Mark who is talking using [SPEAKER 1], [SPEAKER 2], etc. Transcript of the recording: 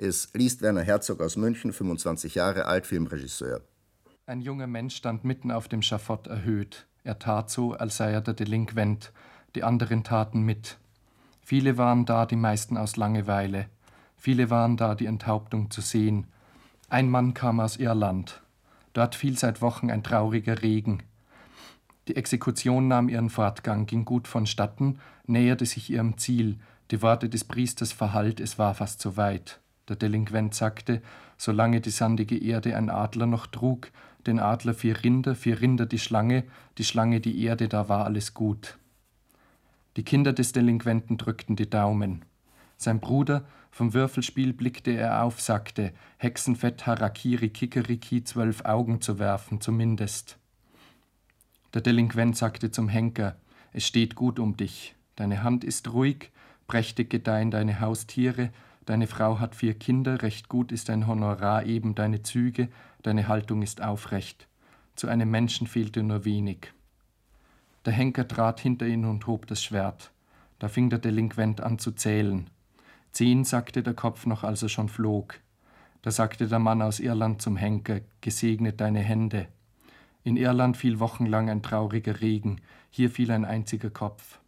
[SPEAKER 1] Es liest Werner Herzog aus München, 25 Jahre alt, Filmregisseur.
[SPEAKER 2] Ein junger Mensch stand mitten auf dem Schafott erhöht. Er tat so, als sei er der Delinquent. Die anderen taten mit. Viele waren da, die meisten aus Langeweile. Viele waren da, die Enthauptung zu sehen. Ein Mann kam aus Irland. Dort fiel seit Wochen ein trauriger Regen. Die Exekution nahm ihren Fortgang, ging gut vonstatten, näherte sich ihrem Ziel. Die Worte des Priesters verhallt, es war fast so weit. Der Delinquent sagte, solange die sandige Erde ein Adler noch trug, den Adler 4 Rinder die Schlange die Erde, da war alles gut. Die Kinder des Delinquenten drückten die Daumen. Sein Bruder, vom Würfelspiel blickte er auf, sagte, Hexenfett, Harakiri, Kikeriki, 12 Augen zu werfen, zumindest. Der Delinquent sagte zum Henker, es steht gut um dich, deine Hand ist ruhig, prächtig gedeihen deine Haustiere, deine Frau hat 4 Kinder, recht gut ist dein Honorar, eben deine Züge, deine Haltung ist aufrecht. Zu einem Menschen fehlte nur wenig. Der Henker trat hinter ihn und hob das Schwert. Da fing der Delinquent an zu zählen. 10, sagte der Kopf noch, als er schon flog. Da sagte der Mann aus Irland zum Henker, gesegnet deine Hände. In Irland fiel wochenlang ein trauriger Regen, hier fiel ein einziger Kopf.